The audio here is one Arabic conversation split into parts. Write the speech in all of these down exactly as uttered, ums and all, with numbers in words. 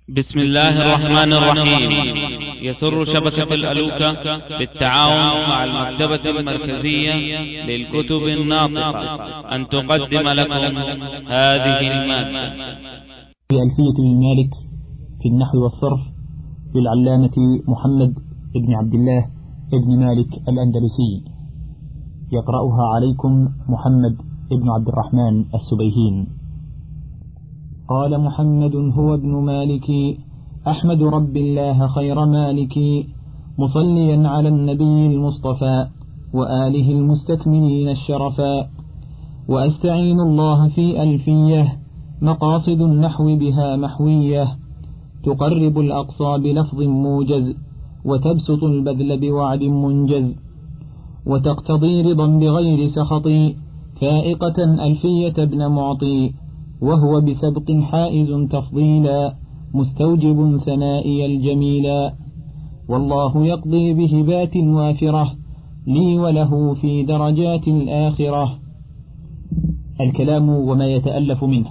بسم الله الرحمن الرحيم. يسر شبكة الألوكة بالتعاون مع المكتبة المركزية للكتب الناطقة أن تقدم لكم هذه المادة. في ألفية ابن مالك في النحو والصرف للعلامة محمد بن عبد الله بن مالك الأندلسي، يقرأها عليكم محمد بن عبد الرحمن السبيهين. قال محمد هو ابن مالك أحمد رب الله خير مالك، مصليا على النبي المصطفى وآله المستكملين الشرفا، وأستعين الله في ألفية مقاصد النحو بها محوية، تقرب الأقصى بلفظ موجز وتبسط البذل بوعد منجز، وتقتضي رضا بغير سخط فائقة ألفية ابن معطي، وهو بسبق حائز تفضيلا مستوجب ثنائي الجميلا، والله يقضي بهبات وافرة لي وله في درجات الآخرة. الكلام وما يتألف منه.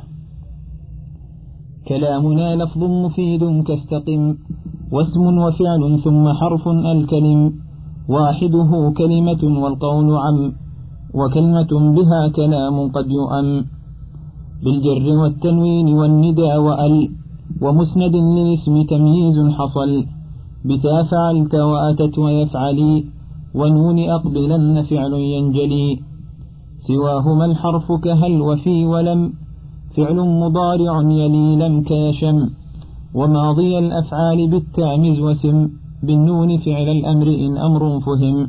كلامنا لفظ مفيد كاستقم، واسم وفعل ثم حرف الكلم، واحده كلمة والقول عم، وكلمة بها كلام قد يؤم، بالجر والتنوين والندى وأل، ومسند للاسم تمييز حصل، بتا فعلت وأتت ويفعلي، ونون أقبلن فعل ينجلي، سواهما الحرف كهل وفي ولم، فعل مضارع يلي لم كيشم، وماضي الأفعال بالتامز وسم، بالنون فعل الأمر إن أمر فهم،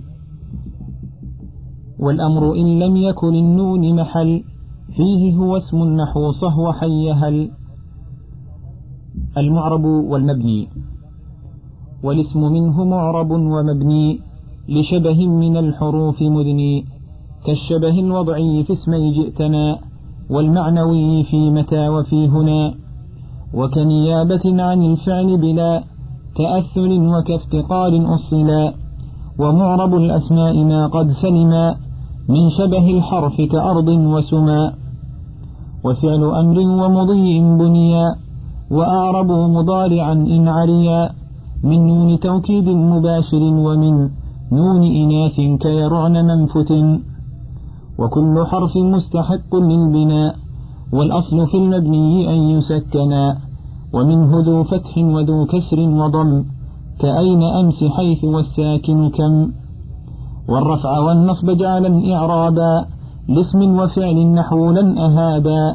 والأمر إن لم يكن النون محل، فيه هو اسم النحو صهو حيهل. المعرب والمبني. والاسم منه معرب ومبني لشبه من الحروف مدني، كالشبه الوضعي في اسمي جئتنا، والمعنوي في متى وفي هنا، وكنيابة عن الفعل بلا تأثل وكافتقار أصلا، ومعرب الأسماء ما قد سلما من شبه الحرف كأرض وسما، وفعل أمر ومضي بنيا، وأعرب مضارعا إن عريا، من نون توكيد مباشر ومن نون إناث كيرعن منفت، وكل حرف مستحق للبناء، والأصل في المبني أن يسكنا، ومنه ذو فتح وذو كسر وضم، كأين أمس حيث والساكن كم، والرفع والنصب جعلا إعرابا لاسم وفعل نحو لن أهابا،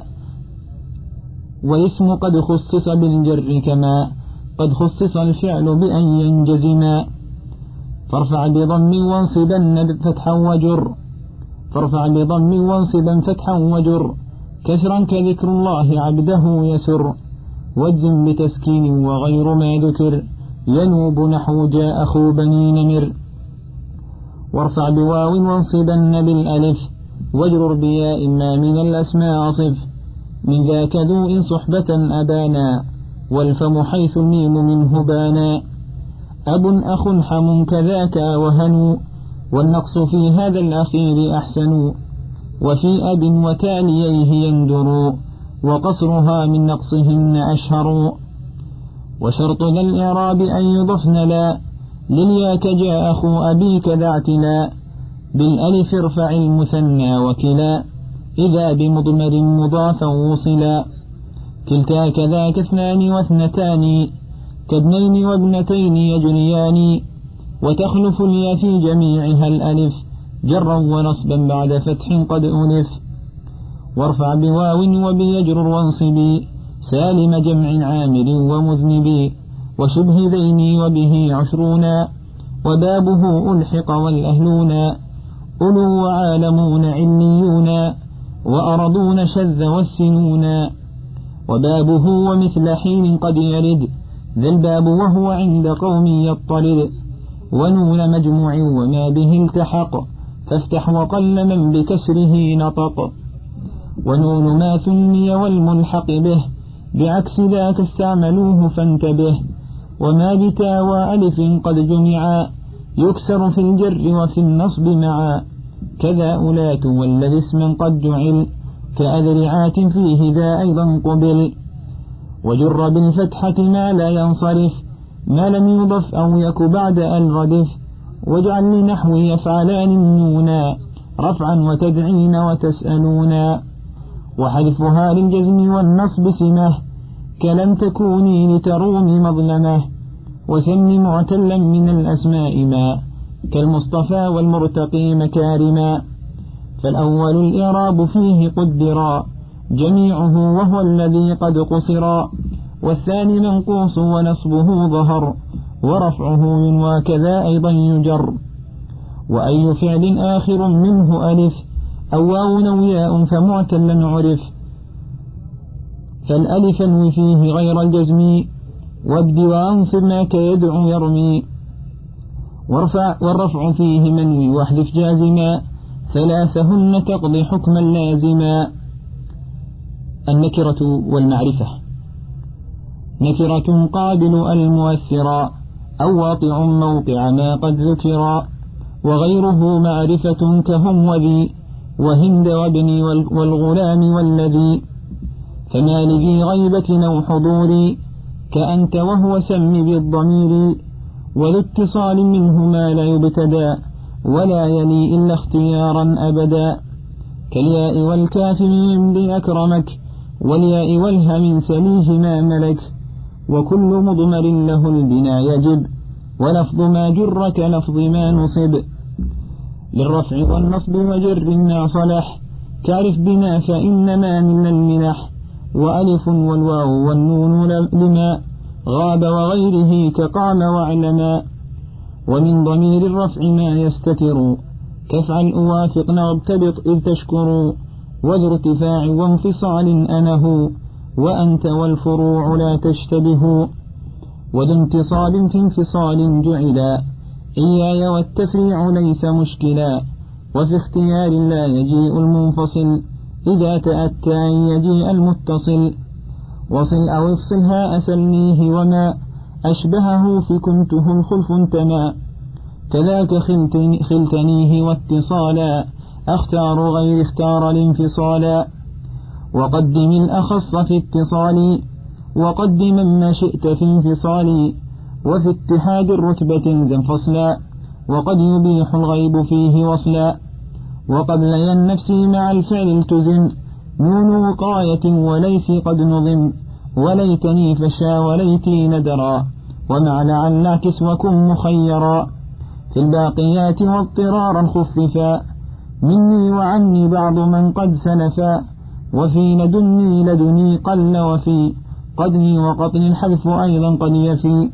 واسم قد خصص بالجر كما قد خصص الفعل بأن ينجزما، فارفع بضم وانصبا فتحا وجر، فارفع بضم وانصبا فتحا وجر، كسرا كذكر الله عبده يسر، واجزم بتسكين وغير ما ذكر، ينوب نحو جاء أخو بني نمر، وارفع بواو وانصبا بالألف، واجرر بياء ما من الأسماء صف، من ذاك ذو إن صحبة أبانا، والفم حيث الميم منه بانا، أب أخ حم كذاك وهنو، والنقص في هذا الأخير أحسن، وفي أب وتاليه يندر، وقصرها من نقصهن أشهر، وشرط ذا الإعراب أن يضفن لا للياك جاء أخو أبيك ذا اعتلا، بالألف ارفع المثنى وكلا إذا بمضمر مضافا وصلا، كلتا كذاك اثنان واثنتان، كابنين وابنتين يجريان، وتخلف اليا في جميعها الألف جرا ونصبا بعد فتح قد ألف، وارفع بواو وبيجر وانصبي سالم جمع عامل ومذنبي، وشبه ذين وبه عشرونا، وبابه ألحق والأهلون، أولو وعالمون عليون، وأرضون شذ والسنون، وبابه ومثل حين قد يرد ذا الباب وهو عند قوم يضطرد، ونون مجموع وما به التحق فافتح وقل من بكسره نطق، ونون ما ثني والملحق به بعكس ذاك استعملوه فانتبه، وما بتا وألف قد جمعا يكسر في الجر وفي النصب معا، كذا أولات والذي اسما قد جعل كأذرعات فيه ذا أيضا قبل، وجر بالفتحة ما لا ينصرف ما لم يضف أو يك بعد الردف واجعل لنحو يفعلان النونا رفعا وتدعين وتسألونا وحذفها للجزم والنصب سمه كلم تكوني لتروم مظلمه وسم معتلا من الأسماء ما كالمصطفى والمرتقي مكارما فالأول الإعراب فيه قدرا جميعه وهو الذي قد قصرا والثاني منقوص ونصبه ظهر ورفعه من وكذا أيضا يجر وأي فعل آخر منه ألف أو واو أو ياء فمعتلا عرف فالألف انو فيه غير الجزم وابد وأنصب ما كيدعو يرمي وارفع والرفع فيه منوي واحذف جازما ثلاثهن تقضي حكما لازما. النكرة والمعرفة نكرة قابل المؤثرا أو واقع موقع ما قد ذكرا وغيره معرفة كهم وذي وهند وابني والغلام والذي فما لذي غيبة أو حضور كأنت وهو سم بالضمير وذو اتصال منه ما لا يبتدى ولا يلي إلا اختيارا أبدا كالياء والكاف من أكرمك والياء والهم سليه ما ملك وكل مضمر له البناء يجب ولفظ ما جر كلفظ ما نصب للرفع والنصب وجر ما صلح كعرف بما فإنما من المنح وألف والواو والنون لما غاب وغيره كقام واعلما ومن ضمير الرفع ما يستتر كفعل أوافقنا وابتلط إذ تشكر وذو ارتفاع وانفصال أنه وأنت والفروع لا تشتبه وذو انتصال في انفصال جعلا إياي والتفريع ليس مشكلا وفي اختيار لا يجيء المنفصل إذا تأتى أن يجيء المتصل وصل أو افصلها أسلنيه وما أشبهه في كنته الخلف انتما كذاك خلتنيه واتصالا أختار غير اختار الانفصالا وقدم الأخص في اتصالي وقدم ما شئت في انفصالي وفي اتحاد الرتبة ذا فصلا وقد يبيح الغيب فيه وصلا وقبل النفس مع الفعل التزم نون وقاية وليس قد نظم وليتني فشا وليتي ندرا ومع لعل اعكس وكن مخيرا في الباقيات واضطرارا خففا مني وعني بعض من قد سلفا وفي لدني لدني قل وفي قدني وقطن الحذف أيضا قد يفي.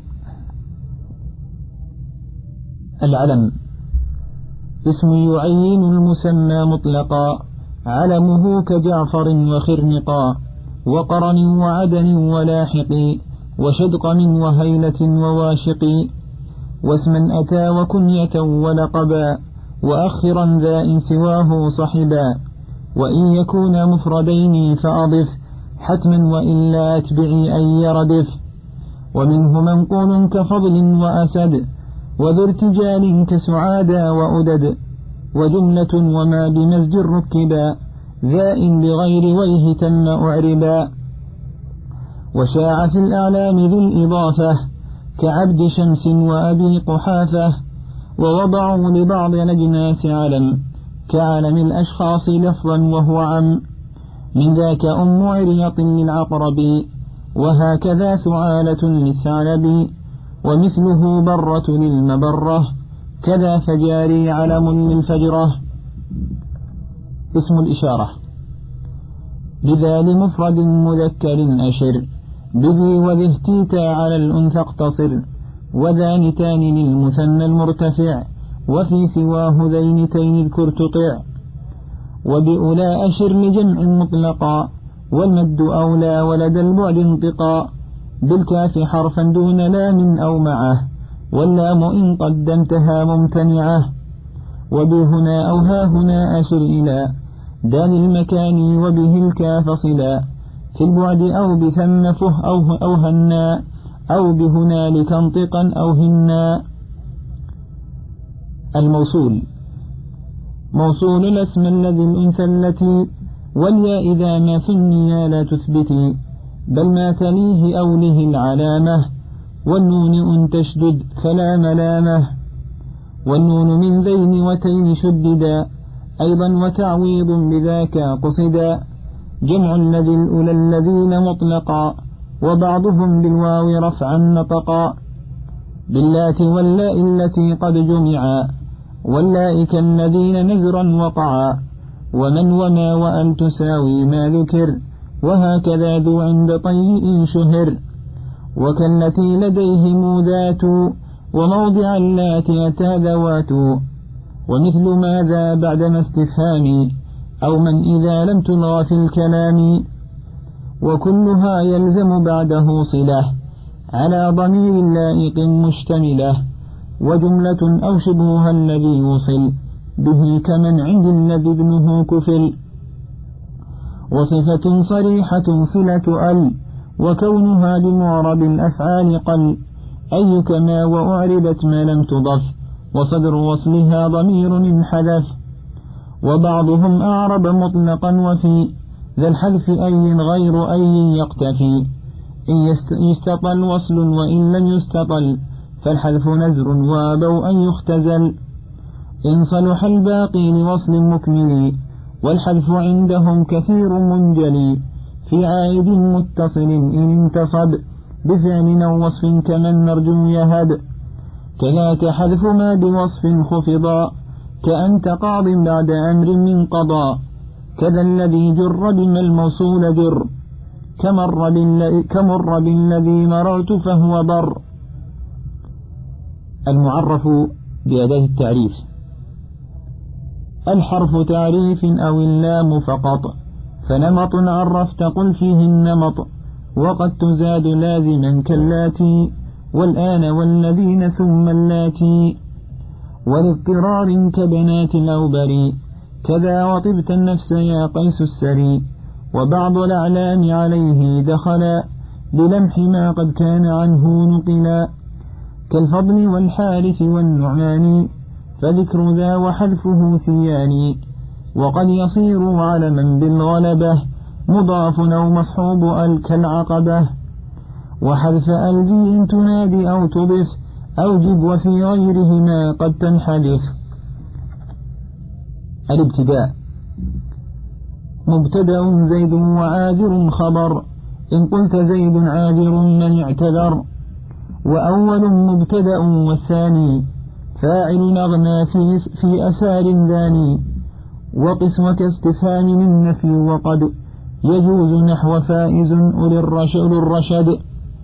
العلم اسم يعين المسمى مطلقا علمه كجعفر وخرنقا وقرن وعدن ولاحق وشدقم وهيلة وواشق واسما أتى وكنية ولقبا وأخرا ذا إن سواه صحبا وإن يكون مفردين فأضف حتما وإلا أتبعي أن يردف ومنه منقول كفضل وأسد وذو ارتجال كسعادا وأدد وجملة وما بمزج ركبا ذا بغير ويه تم أعربا وشاع في الأعلام ذو الإضافة كعبد شمس وأبي قحافة ووضعوا لبعض الأجناس علم كعلم الأشخاص لفظا وهو عم من ذاك أم عريط للعقرب وهكذا ثعالة للثعلب ومثله برة للمبرة كذا فجاري علم للفجرة. اسم الإشارة بذا لمفرد مذكر أشر بذي وذي اهتيتا على الأنثى اقتصر وذا نتان للمثنى المرتفع وفي سواه ذينتين اذكر تطع وبأولى أشر لجمع مطلقا والمد أولى ولدى البعد انطقا بالكاف حرفا دون لام أو معه واللام إن قدمتها ممتنعة وبهنا أو ها هنا أشر إلى دان المكان وبه الكاف صلا في البعد أو بثم فه أو, أو هنا أو بهنالك انطقا أو هنا. الموصول موصول الاسم الذي الأنثى التي والياء إذا ما في النيا لا تثبتي بل ما تليه أوله العلامة والنون أن تشدد فلا ملامة والنون من ذين وتين شددا أيضا وتعويض بذاك قصدا جمع الذي الأولى الذين مطلقا وبعضهم بالواو رفعا نطقا باللات واللاء التي قد جمعا واللاء كالذين نذرا وقعا ومن وما وأن تساوي ما ذكر وهكذا ذو عند طيء شهر وكالتي لديهم ذات وموضع اللاتي أتى ذوات ومثل ماذا بعدما استفهام أو من إذا لم تلغى في الكلام وكلها يلزم بعده صلة على ضمير لائق مشتملة وجملة أو شبهها الذي يوصل به كمن عند الذي ابنه كفل وصفة صريحة صلة أل وكونها لمعرب الأفعال قل أي كما وأعربت ما لم تضف وصدر وصلها ضمير انحذف وبعضهم أعرب مطلقا وفي ذا الحذف أي غير أي يقتفي إن يستطل وصل وإن لم يستطل فالحذف نزر وابوا أن يختزل إن صلح الباقي لوصل مكمل والحذف عندهم كثير منجلي في عائد متصل إن انتصب بفعل أو وصف كمن نرجو يهب كذاك حذف ما بوصف خفضا كأنت قاض بعد أمر من قضاء كذا الذي جر بما الموصول جر كمر, كمر بالذي مررت فهو بر. المعرف بأداة التعريف الحرف تعريف أو اللام فقط فنمط عرفت قل فيه النمط وقد تزاد لازما كاللاتي والآن والذين ثم اللاتي والاضطرار كبنات الأوبري كذا وطبت النفس يا قيس السري وبعض الأعلام عليه دخلا بلمح ما قد كان عنه نقلا كالفضل والحارث والنعمان فذكر ذا وحذفه سياني وقد يصير علما بالغلبة مضاف أو مصحوب ال كالعقبة وحذف الذي إن تنادي أو تضف أوجب وفي غيرهما قد تنحذف. الابتداء مبتدأ زيد وعاذر خبر إن قلت زيد عاذر من اعتذر وأول مبتدأ والثاني فاعل أغنى في, في أسار ذاني وقسمة استفهام من نفي وقد يجوز نحو فائز أولي الرشد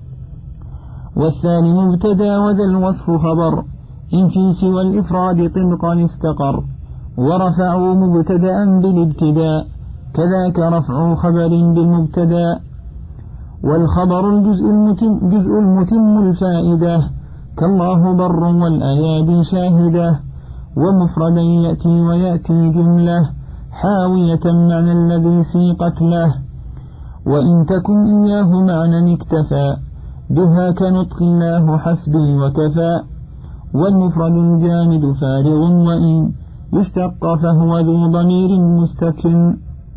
والثاني مبتدأ وذا الوصف خبر إن في سوى الإفراد طبقا استقر ورفعوا مبتدأ بالابتداء كذاك رفع خبر بالمبتدأ والخبر الجزء المتم, جزء المتم الفائدة كالله بر والأيادي شاهدة ومفردا يأتي ويأتي جملة حاوية معنى الذي سيقت له وإن تكن إياه معنى اكتفى بها كنطق الله حسبي وكفى والمفرد الجامد فارغ وإن يشتق فهو ذو ضمير مستكن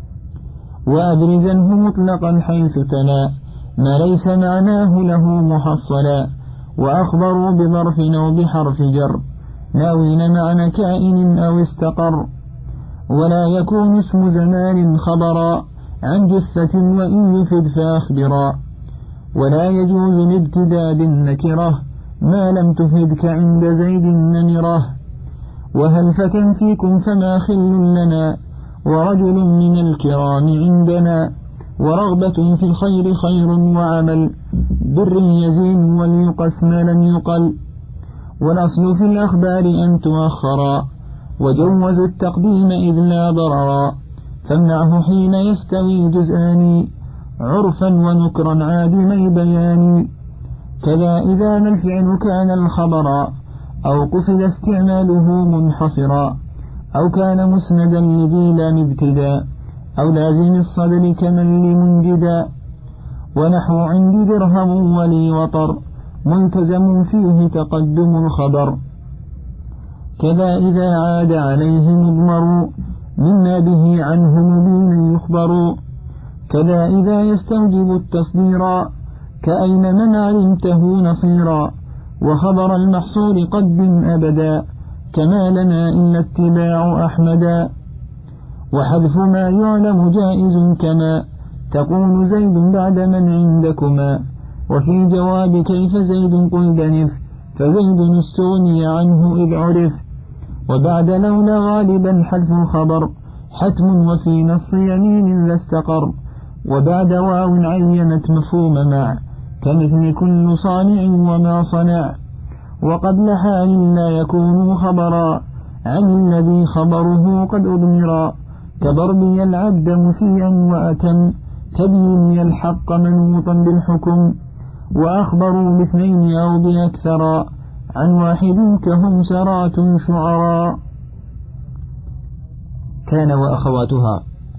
وأبرزنه مطلقا حيث تلا ما ليس معناه له محصلا وأخبروا بظرف أو بحرف جر ناوين معنى كائن أو استقر ولا يكون اسم زمان خبرا عن جثة وإن يفد فأخبرا ولا يجوز الابتداء بالنكرة ما لم تفدك عند زيد النمرة وهل فكن فيكم فما خل لنا ورجل من الكرام عندنا ورغبة في الخير خير وعمل بر يزين وليقس ما لم يقل والأصل في الأخبار أن تؤخرا وجوزوا التقديم إذ لا ضررا فامنعه حين يستوي جزءان عرفا ونكرا عادمي بيان كذا إذا ما الفعل كان الخبرا أو قصد استعماله منحصرا أو كان مسندا لذي لام ابتداء أو لازم الصدر كمن لمنجدا ونحو عندي درهم ولي وطر ملتزم فيه تقدم الخبر كذا إذا عاد عليه مضمر مما به عنه مبين يخبر كذا إذا يستوجب التصديرا كأين من علمته نصيرا وخبر المحصول قدم أبدا كما لنا إلا اتباع أحمدا وحذف ما يعلم جائز كما تقول زيد بعد من عندكما وفي جواب كيف زيد قل دنف فزيد استغني عنه إذ عرف وبعد لولا غالبا حذف الخبر حتم وفي نص يمين لا استقر وبعد واو عينت مفهوم مع كمثل كل صانع وما صنع وقبل حال لا يكون خبرا عن الذي خبره قد أضمرا كضربي العبد مسيئا وأتم تبيني الحق منوطا بالحكم وأخبروا باثنين أو بأكثر عن واحد كهم سرات شعراء. كان وأخواتها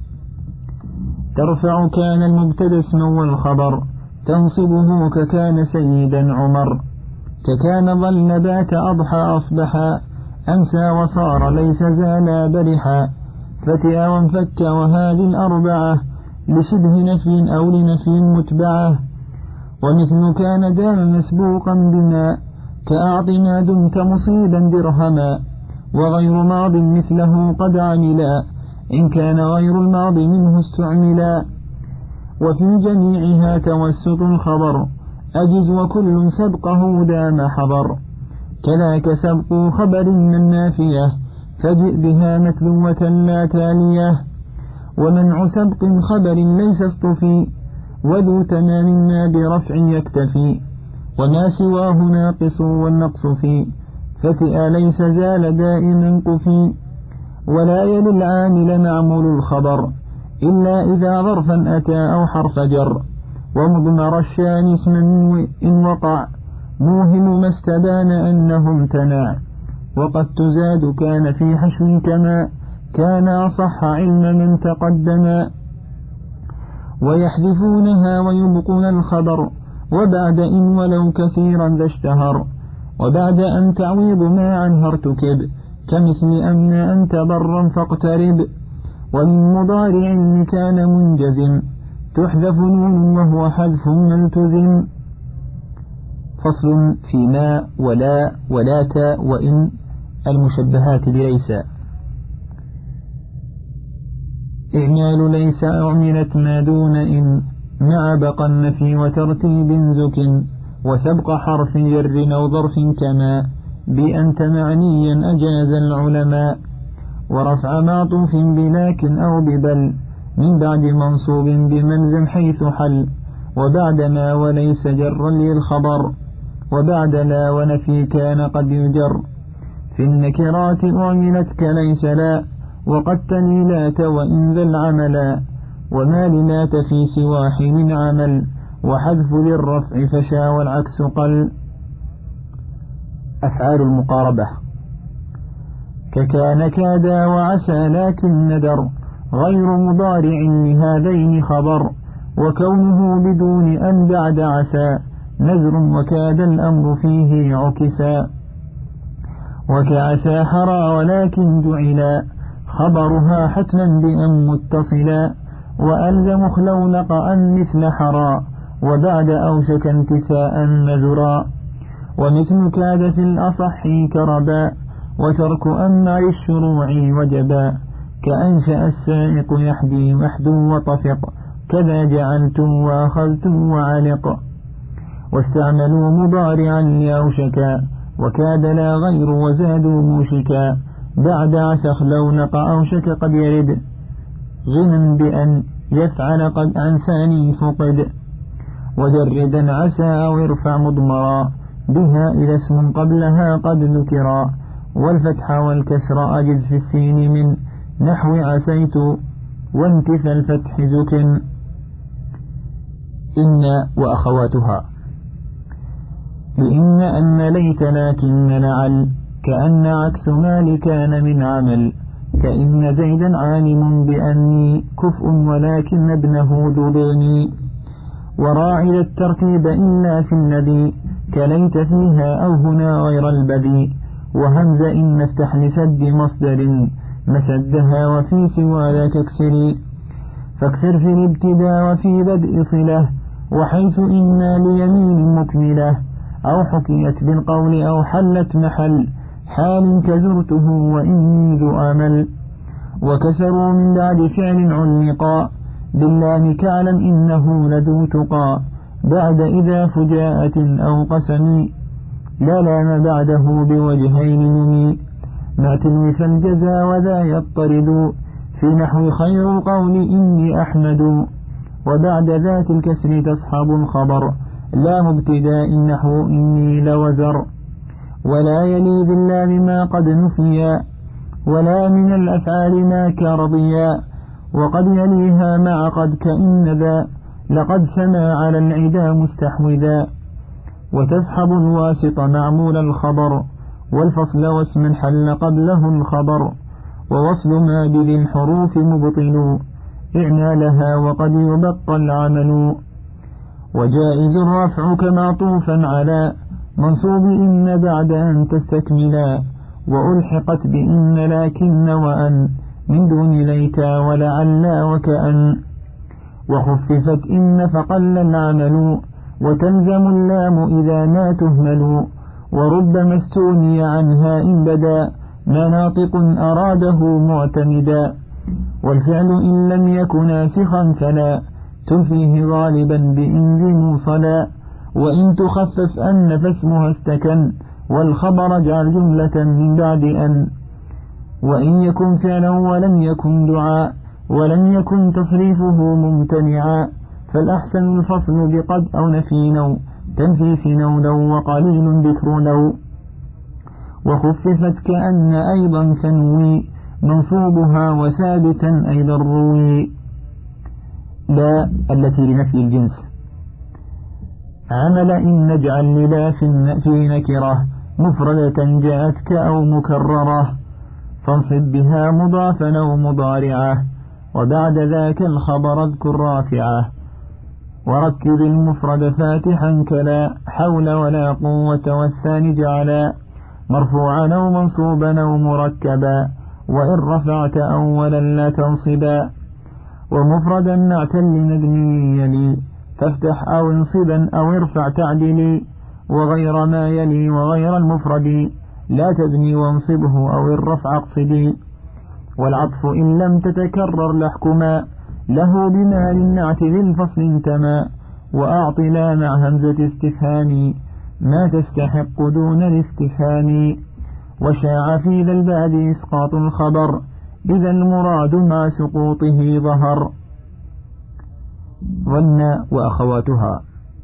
ترفع كان المبتدى اسما والخبر تنصبه ككان سيدا عمر ككان ظل بات أضحى أصبحا أمسى وصار ليس زالا برحا فتئا وانفك وهذه الأربعة لشبه نفي أو لنفي متبعة ومثل كان دام مسبوقا بما كأعط ما دمت مصيبا درهما وغير ماض مثله قد عملا إن كان غير الماضي منه استعملا وفي جميعها توسط الخبر أجز وكل سبقه دام حضر كذاك سبق خبر من نافية فجئ بها متلوة لا تالية ومنع سبق خبر ليس اصطفي وذو تمام ما برفع يكتفي وما سواه ناقص والنقص فيه فتئ ليس زال دائما قفي ولا يلي العامل معمول الخبر إلا إذا ظرفا أتى أو حرف جر ومضمر الشان اسما إن وقع موهم ما استبان أنه امتنع وقد تزاد كان في حشو كما كان أصح علم من تقدم ويحذفونها ويبقون الخبر وبعد إن ولو كثيرا ذا اشتهر وبعد أن تعويض ما عنه ارتكب كمثل أمن أنت برا فاقترب ومن مضارع كان منجزم تحذف نون وهو حذف ملتزم. فصل في ما ولا ولات وإن المشبهات بليس. إعمال ليس أعملت ما دون إن مع بقى النفي وترتيب زك وسبق حرف جر أو ظرف كما بأنت معنيا أجاز العلماء ورفع معطوف بلكن أو ببل من بعد منصوب بملزم حيث حل وبعد ما وليس جرا للخبر وبعد لا ونفي كان قد يجر في النكرات أعملت كليس لا وقد تنيلات وإن ذا العملا وما لنات في سوى حين عمل وحذف للرفع فشا والعكس قل. أفعال المقاربة ككان كادا وعسى لكن ندر غير مضارع لهذين خبر وكونه بدون أن بعد عسى نزر وكاد الأمر فيه عكسا وكعسى حرى ولكن جعلا خبرها حتما بأن متصلا وألزم خلونق أن مثل حرى وبعد أوشك انتساء نزرا ومثل كاد في الأصح كربا وترك أمع الشروع وجبا كأنشأ السائق يحدي وحدو وطفق كذا جعلتم وأخذتم وعلق واستعملوا مضارعا لأوشكا وكاد لا غير وزادوا موشكا بعد عسى خلونق أوشك قد يرد غنى بأن يفعل قد عن ثاني فقد وجردا عسى أو ارفع مضمرا بها إلى اسم قبلها قد ذكرا والفتح والكسر أجز في السين من نحو عسيت وانتفى الفتح زكن. إن وأخواتها بإن أن ليت لكن لعل كأن عكس ما لكان من عمل كإن زيدا عالم بأني كفء ولكن ابنه ذبني وراعي الترتيب إلا في الذي كليت فيها أو هنا غير البذي وهمز إن نفتح لسد مصدر مسدها وفي سوى ذاك اكسري فاكسر في الابتداء وفي بدء صلة، وحيث إنا ليمين مكملة، أو حكيت بالقول أو حلت محل حال كزرته وإني ذو أمل. وكسروا من بعد فعل علقا باللام كعلم إنه لذو تقى، بعد إذا فجاءة أو قسم لا لام بعده بوجهين نمي، ما تلوث الجزا وذا يضطرد في نحو خير القول إني أحمد. وبعد ذات الكسر تصحب الخبر لا مبتداء نحو إني لوزر، ولا يلي باللام ما قد نفيا، ولا من الأفعال ما كرضيا، وقد يليها مع قد كإن ذا لقد سما على العدا مستحوذا. وتسحب الواسط معمول الخبر والفصل واسم حل قبله الخبر، ووصل ما بذي الحروف مبطل إعمالها وقد يبقى العمل. وجائز الرفع كمعطوفا على منصوب إن بعد أن تستكملا، وألحقت بإن لكن وأن من دون ليتا ولعلا وكأن. وخففت إن فقل العمل وتلزم اللام إذا ما تهمل، وربما استغني عنها إن بدا ما ناطق أراده معتمدا. والفعل إن لم يكن ناسخا فلا تنفيه غالبا بإن ذي موصلا، وإن تخفف أن فاسمها استكن والخبر اجعل جملة من بعد أن. وإن يكن فعلا ولم يكن دعاء ولم يكن تصريفه ممتنعا، فالأحسن الفصل بقد أو نفي نو تنفيس نو لو وقليل ذكر لو. وخففت كأن أيضا تنوي منصوبها وثابتا أيضا روي. لا التي لنفي الجنس. عمل إن نجعل للا في نكرة مفردة جاءتك أو مكررة، فانصب بها مضافا أو مضارعة، وبعد ذاك الخبر اذكر رافعة. وركب المفرد فاتحا كلا حول ولا قوة، والثاني جعلا مرفوعا أو منصوبا أو مركبا، وإن رفعت أولا لا تنصبا. ومفردا نعتا لندم يلي فافتح أو انصبا أو ارفع تعدلي، وغير ما يلي وغير المفرد لا تبني وانصبه أو الرفع اقصدي. والعطف إن لم تتكرر لحكما له بما للنعت ذي الفصل انتما، وأعط لا مع همزة استفهام ما تستحق دون الاستفهام. وشاع في ذا البعد إسقاط الخبر إذا المراد مع سقوطه ظهر. ظن وأخواتها.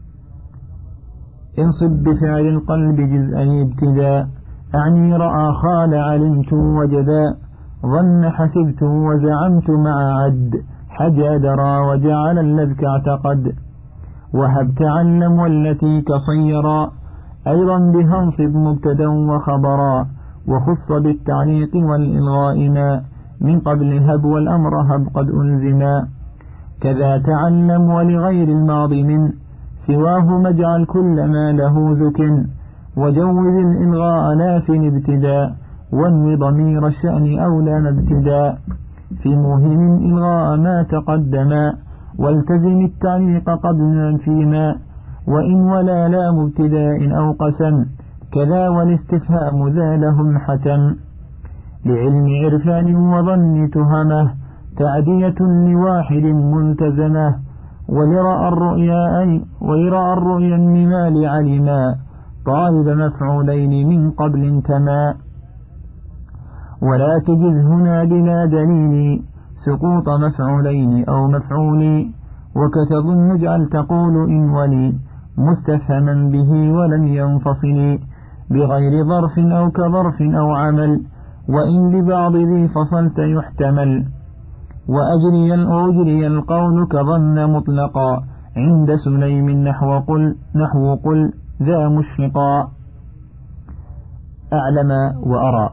انصب بفعل القلب جزءا ابتداء، أعني رأى خال علمت وجدا، ظن حسبت وزعمت مع عد حجى درى وجعل الذك اعتقد. وهب تعلم والتي كصيرا أيضا بها انصب مبتدا وخبرا، وخص بالتعليق والإلغاء ما من قبل هب والأمر هب قد ألزما. كذا تعلم ولغير الماضي من سواه مجعل كل ما له ذك، وجوز الإلغاء لا في الابتداء، وانو ضمير الشأن أولى ابتداء. في مهم إلغاء ما تقدما، والتزم التعليق قبلا فيما، وإن ولا لا مبتداء أو قسم كذا والاستفهام ذا لهم حتم. لعلم عرفان وظن تهمه تعدية لواحد ملتزمه، ولرأى الرؤيا أي ولرأى الرؤيا النمال علما طالب مفعولين من قبل تما. ولا تجز هنا بلا دليل سقوط مفعولين أو مفعول، وكتظن اجعل تقول إن ولي مستفهما به ولم ينفصل، بغير ظرف أو كظرف أو عمل، وإن لبعض ذي فصلت يحتمل. وأجري الأجري القول كظن مطلقا عند سليم نحو قل نحو قل ذا مشفقا. أعلم وأرى.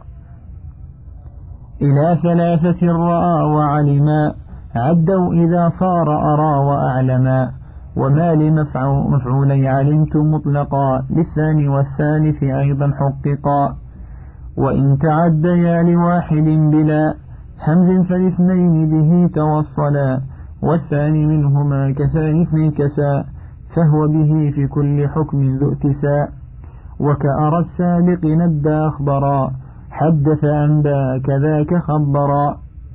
إلى ثلاثة رأى وعلما عدوا إذا صار أرى وأعلما، وما لمفعولي علمت مطلقا للثاني والثالث أيضا حققا. وإن تعديا لواحد بلا همز فالاثنين به توصلا، والثاني منهما كثاني اثنين كساء، فهو به في كل حكم ذو اتساء. وكأرى السابق نبى أخبرا، حدث أنبا كذاك خبرا.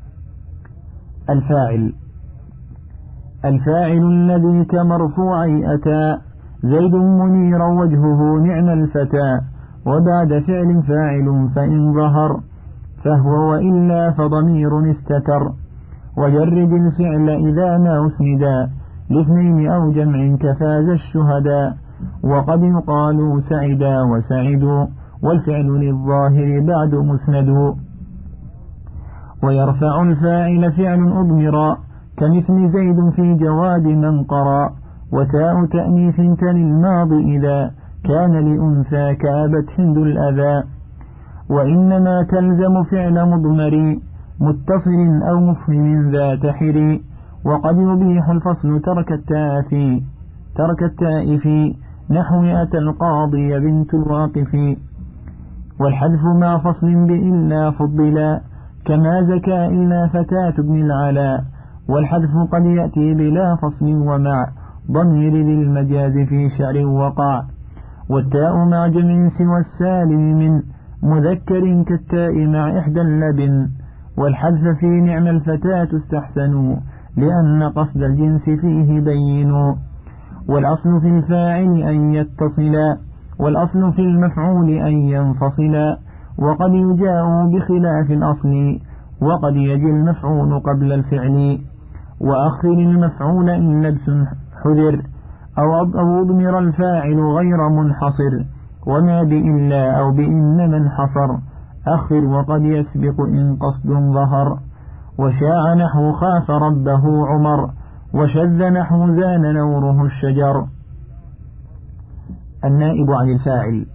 الفاعل الفاعل الذي كمرفوعي أتى، زيد منيرا وجهه نعم الفتى. وبعد فعل فاعل فإن ظهر، فهو وإلا فضمير استتر. وجرد الفعل إذا ما أسندا، لاثنين أو جمع كفاز الشهداء. وقد يقال سعدا وسعدوا، والفعل للظاهر بعد مسند. ويرفع الفاعل فعل أضمرا، كمثل زيد في جواد من قرا. وتاء تأنيث تلي الماضي إذا كان لأنثى كابت هند الأذى. وإنما تلزم فعل مضمر، متصل أو مفهم ذات حر. وقد يبيح الفصل ترك التاء في ترك التاء في نحو أتى القاضي بنت الواقف. والحذف مع فصل بإلا فضلا، كما زكى إلا فتاة ابن العلاء. والحذف قد يأتي بلا فصل ومع ضمير للمجاز في شعر وقع. والتاء مع جمع سوى السالم من مذكر كالتاء مع إحدى اللبن. والحذف في نعم الفتاة استحسنوا، لأن قصد الجنس فيه بينوا. والأصل في الفاعل أن يتصلا، والأصل في المفعول أن ينفصلا. وقد يجاء بخلاف الأصل، وقد يجي المفعول قبل الفعل. وأخر المفعول إن لبس حذر، أو أضمر الفاعل غير منحصر. وما بإلا أو بإن من حصر، أخر وقد يسبق إن قصد ظهر. وشاع نحو خاف ربه عمر، وشذ نحو زان نوره الشجر. النائب عن الفاعل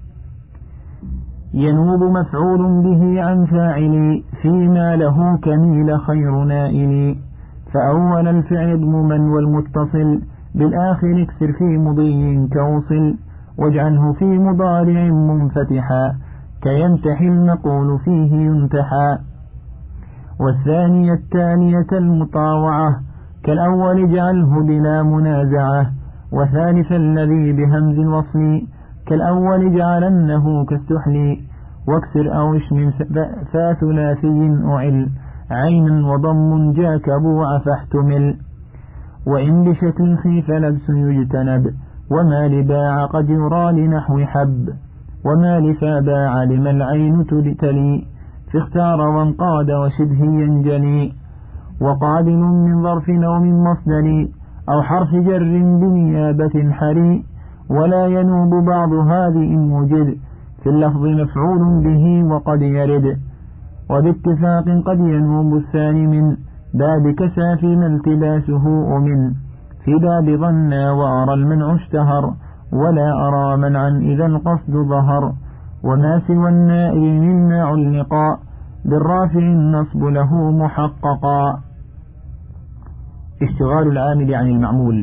ينوب مفعول به عن فاعل، فيما له كميل خير نائل. فأول الفعل اضمما والمتصل، بالآخر اكسر في مضي كوصل. واجعله في مضارع منفتحا، كينتحي المقول فيه ينتحى. والثانية التالية المطاوعة، كالأول اجعله بلا منازعة. وثالث الذي بهمز الوصل، كالأول اجعلنه كاستحلي. واكسر أو اشمل فثلاثي أعل، عينا وضم جاك بوع فاحتمل. وإن بشكل خيف لبس يجتنب، وما لباع قد يرى لنحو حب. وما لفاباع لما العين تلي، فاختار وانقاد وشبه ينجلي. وقابل من ظرف أو من مصدر، أو حرف جر بنيابة حري. ولا ينوب بعض هذه إن وجد، في اللفظ مفعول به وقد يرد. وباتفاق قد ينوب الثاني من باب كسى فيما التباسه أمن. في باب ظنا وأرى المنع اشتهر، ولا أرى منعا إذا القصد ظهر. وما سوى النائب مما علقا، بالرافع النصب له محققا. اشتغال العامل عن المعمول.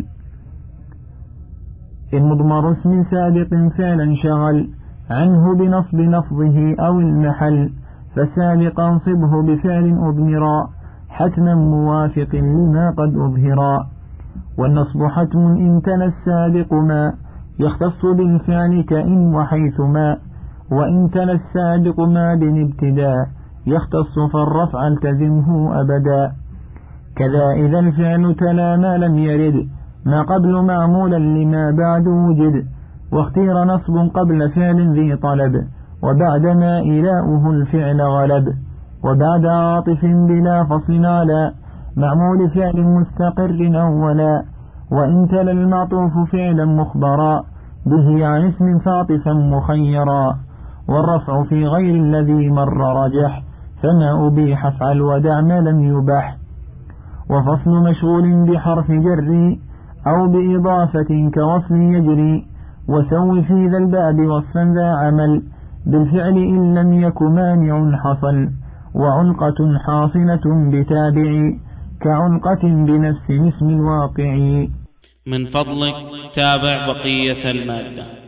إن مضمر اسم سابق فعلا شغل عنه بنصب لفظه أو المحل، فالسابق انصبه بفعل أضمرا، حتما موافق لما قد أظهرا. والنصب حتم إن تلا السابق ما يختص بالفعل كإن وحيثما. وإن تلا السابق ما بنبتداء يختص فالرفع التزمه أبدا. كذا إذا الفعل تلا ما لم يرد، ما قبل معمولا لما بعد وجد. واختير نصب قبل فعل ذي طلب، وبعدما إلاؤه الفعل غلب. وبعد عاطف بلا فصل على معمول فعل مستقر أولا. وإن تلا المعطوف فعلا مخبرا، به عن اسم فاطفا مخيرا. والرفع في غير الذي مر رجح، فما أبيح افعل ودع ما لم يبح. وفصل مشغول بحرف جر أو بإضافة كوصل يجري. وسو في ذا الباب وصفا ذا عمل، بالفعل إن لم يك مانع حصل. وعنقة حاصلة بتابع، كعنقة بنفس اسم الواقع. من فضلك تابع بقية المادة.